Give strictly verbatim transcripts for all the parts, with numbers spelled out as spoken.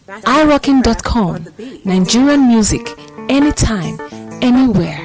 i rockin dot com. Nigerian music, anytime, anywhere.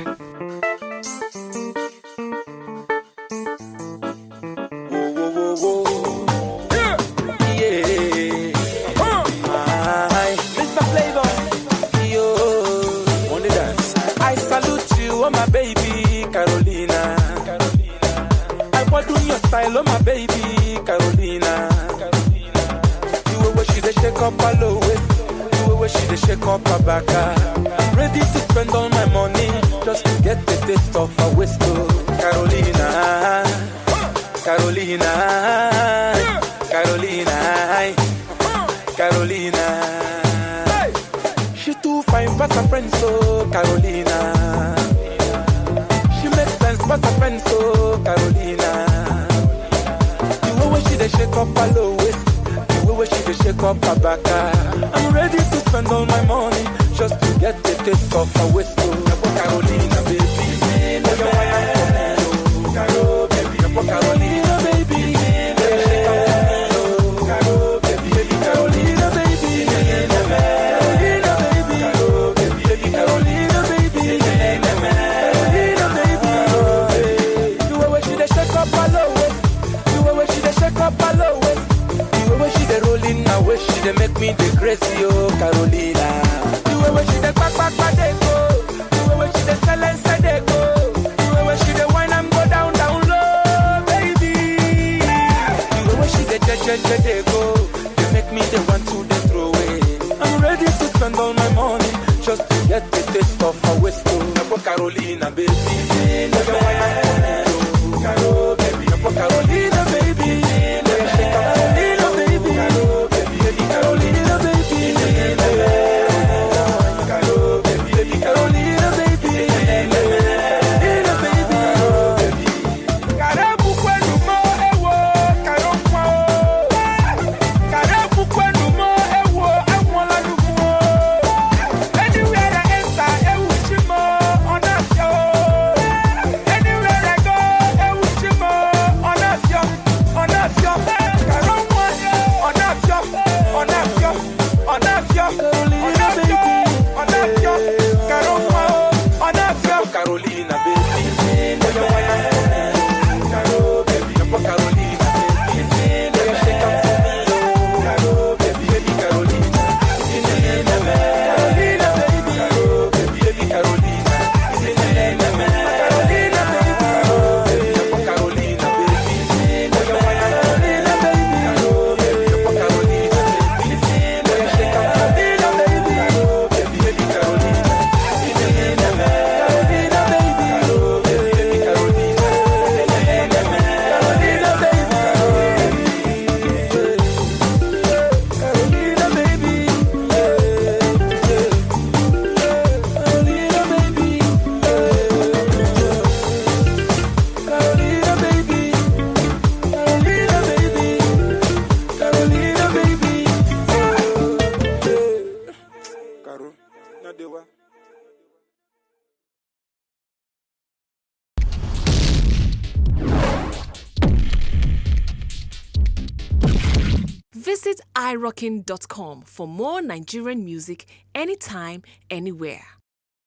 Style of my baby, Carolina. You way where she dey shake up her low waist, you way where she dey shake up her back. I'm ready to spend all my money just to get the taste of her waist. Oh, Carolina, Carolina, Carolina, Carolina. She too fine, but her friends, so Carolina. She makes sense, but her friends, so Carolina. She dey shake up her low waist, the way where she dey shake up her back. I'm ready to spend all my money just to get the taste of her waist. Oh, Carolina, baby, oh, you wine for me, oh, Caro, baby, oh, Carolina, baby, shake up for me, oh, Caro, baby, baby, Carolina, baby, Carolina, baby, Caro, baby, baby, Carolina, baby, Carolina, baby, the way where she dey shake up her low waist. Shake up her low waist. The way where she dey rolling now, where she dey make me the crazy, oh Carolina. The way where she dey back back back dey go. The way where she dey sell and sell dey go. The way where she dey wine and go down down low, baby. The way where she dey jet jet jet dey go. They make me the one to dey throw away. I'm ready to spend all my money just to get the taste of her waist, oh Carolina, baby. Oh, you wine for me, oh Caro, baby, oh Carolina, baby. Visit i rockin dot com for more Nigerian music, anytime, anywhere.